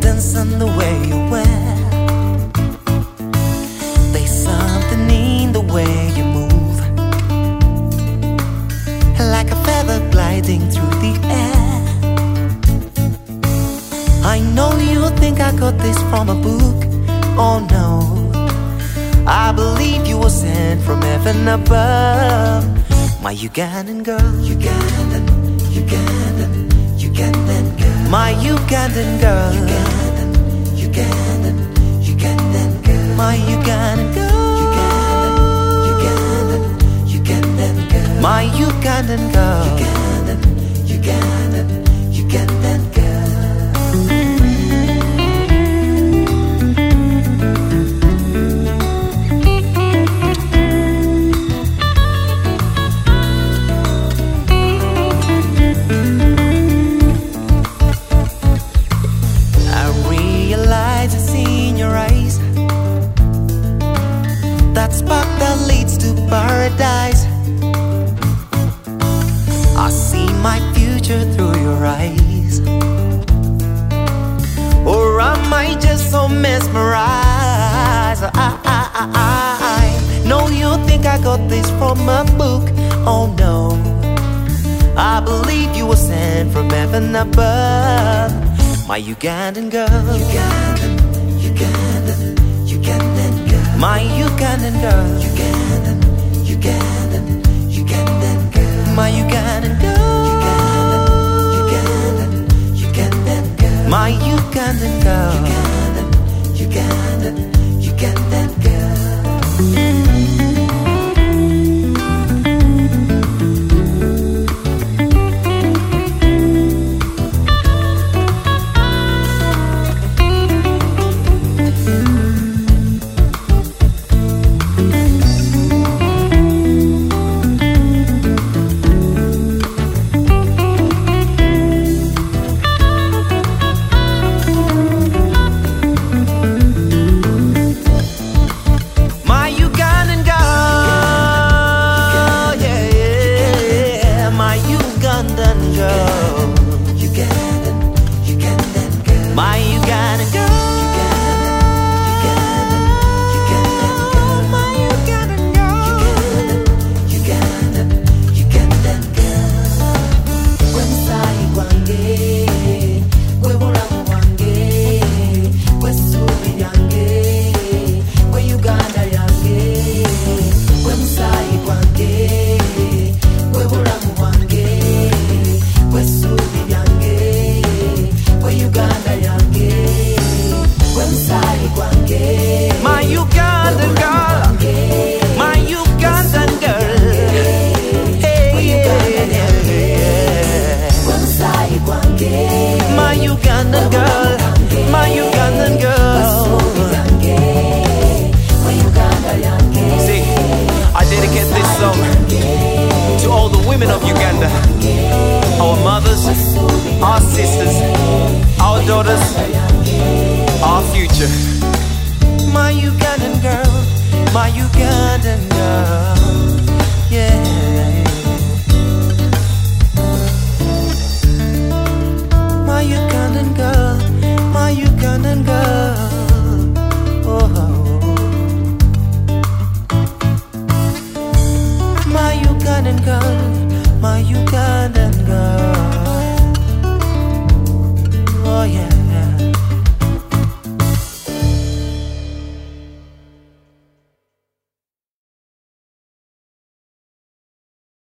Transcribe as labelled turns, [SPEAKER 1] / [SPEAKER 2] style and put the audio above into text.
[SPEAKER 1] confidence and the way you wear. There's something in the way you move, like a feather gliding through the air. I know you think I got this from a book. Oh no, I believe you were sent from heaven above. My Ugandan girl, Ugandan girl, my Ugandan girl, Ugandan girl, my Ugandan girl, Ugandan girl, my Ugandan girl, Ugandan girl. That spark that leads to paradise. I see my future through your eyes. Or am I just so mesmerized? I know you think I got this from a book. Oh no, I believe you were sent from heaven above. My Ugandan girl, Ugandan girl, my Ugandan girl, Ugandan girl, my Ugandan girl, Ugandan girl, my Ugandan girl, Ugandan girl. To all the women of Uganda, our mothers, our sisters, our daughters, our future. My Ugandan girl, my Ugandan